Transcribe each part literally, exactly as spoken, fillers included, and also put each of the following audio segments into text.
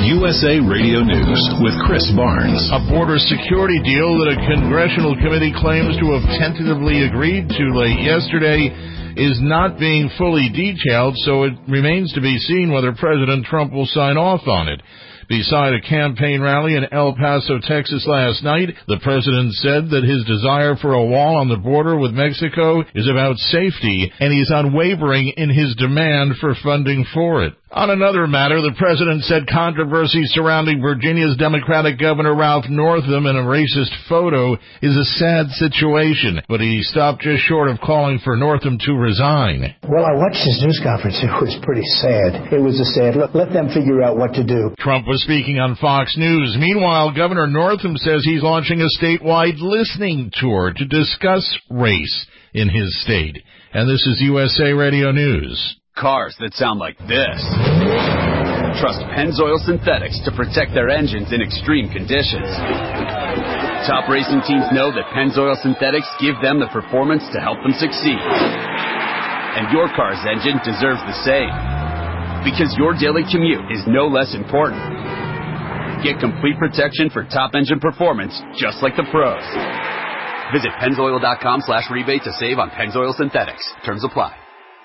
U S A Radio News with Chris Barnes. A border security deal that a congressional committee claims to have tentatively agreed to late yesterday is not being fully detailed, so it remains to be seen whether President Trump will sign off on it. Beside a campaign rally in El Paso, Texas last night, the president said that his desire for a wall on the border with Mexico is about safety, and he's unwavering in his demand for funding for it. On another matter, the president said controversy surrounding Virginia's Democratic Governor Ralph Northam in a racist photo is a sad situation, but he stopped just short of calling for Northam to resign. Well, I watched his news conference. It was pretty sad. It was a sad look. Let them figure out what to do. Trump was speaking on Fox News. Meanwhile, Governor Northam says he's launching a statewide listening tour to discuss race in his state. And this is U S A Radio News. Cars that sound like this. Trust Pennzoil Synthetics to protect their engines in extreme conditions. Top racing teams know that Pennzoil Synthetics give them the performance to help them succeed. And your car's engine deserves the same. Because your daily commute is no less important. Get complete protection for top engine performance just like the pros. Visit Pennzoil.com slash rebate to save on Pennzoil Synthetics. Terms apply.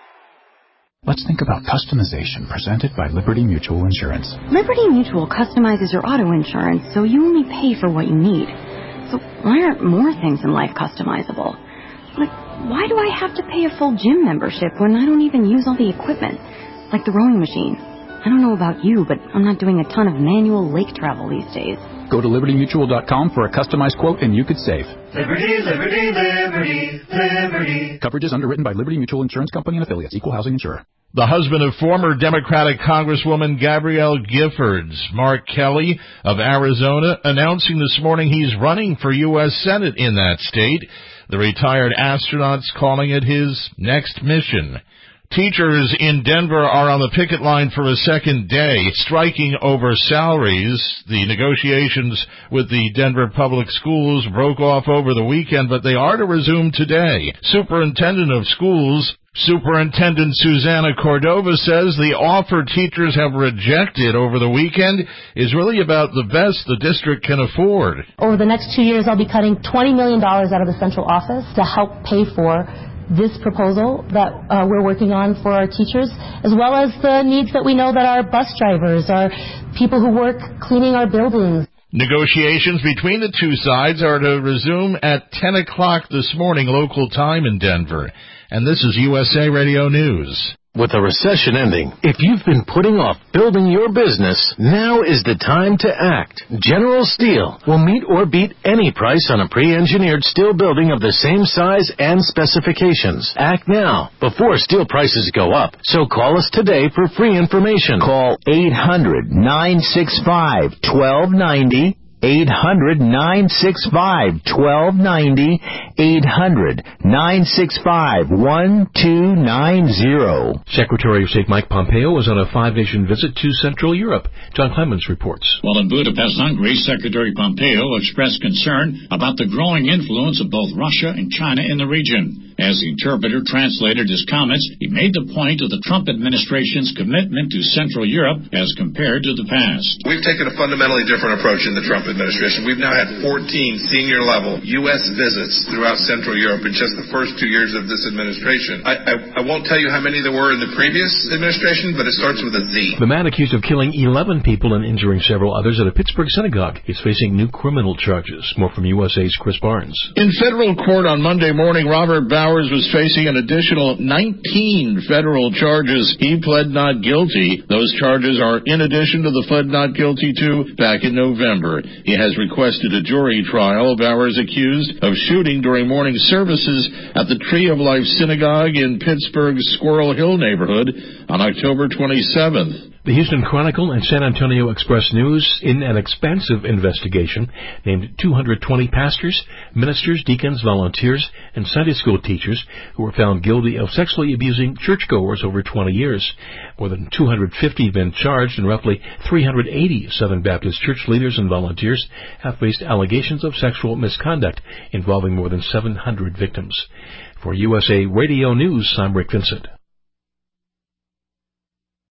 Let's think about customization presented by Liberty Mutual Insurance. Liberty Mutual customizes your auto insurance so you only pay for what you need. So why aren't more things in life customizable? Like, why do I have to pay a full gym membership when I don't even use all the equipment? Like the rowing machine. I don't know about you, but I'm not doing a ton of manual lake travel these days. Go to Liberty Mutual dot com for a customized quote and you could save. Liberty, Liberty, Liberty, Liberty. Coverage is underwritten by Liberty Mutual Insurance Company and Affiliates. Equal housing insurer. The husband of former Democratic Congresswoman Gabrielle Giffords, Mark Kelly of Arizona, announcing this morning he's running for U S Senate in that state. The retired astronaut's calling it his next mission. Teachers in Denver are on the picket line for a second day, striking over salaries. The negotiations with the Denver Public Schools broke off over the weekend, but they are to resume today. Superintendent of Schools, Superintendent Susanna Cordova, says the offer teachers have rejected over the weekend is really about the best the district can afford. Over the next two years, I'll be cutting twenty million dollars out of the central office to help pay for this proposal that uh, we're working on for our teachers, as well as the needs that we know that our bus drivers, our people who work cleaning our buildings. Negotiations between the two sides are to resume at ten o'clock this morning local time in Denver. And this is U S A Radio News. With the recession ending, if you've been putting off building your business, now is the time to act. General Steel will meet or beat any price on a pre-engineered steel building of the same size and specifications. Act now, before steel prices go up. So call us today for free information. Call eight hundred, nine six five, one two nine zero. eight hundred, nine six five, one two nine zero. eight hundred, nine six five, one two nine zero. Secretary of State Mike Pompeo was on a five-nation visit to Central Europe. John Clemens reports. While in Budapest, Hungary, Secretary Pompeo expressed concern about the growing influence of both Russia and China in the region. As the interpreter translated his comments, he made the point of the Trump administration's commitment to Central Europe as compared to the past. We've taken a fundamentally different approach in the Trump administration. We've now had fourteen senior-level U S visits throughout Central Europe in just the first two years of this administration. I, I, I won't tell you how many there were in the previous administration, but it starts with a Z. The man accused of killing eleven people and injuring several others at a Pittsburgh synagogue is facing new criminal charges. More from U S A's Chris Barnes. In federal court on Monday morning, Robert Bowers was facing an additional nineteen federal charges. He pled not guilty. Those charges are in addition to the pled not guilty to back in November. He has requested a jury trial. Bowers accused of shooting during morning services at the Tree of Life Synagogue in Pittsburgh's Squirrel Hill neighborhood on October twenty-seventh. The Houston Chronicle and San Antonio Express News, in an expansive investigation, named two hundred twenty pastors, ministers, deacons, volunteers, and Sunday school teachers who were found guilty of sexually abusing churchgoers over twenty years. More than two hundred fifty have been charged, and roughly three hundred eighty Southern Baptist church leaders and volunteers have faced allegations of sexual misconduct involving more than seven hundred victims. For U S A Radio News, I'm Rick Vincent.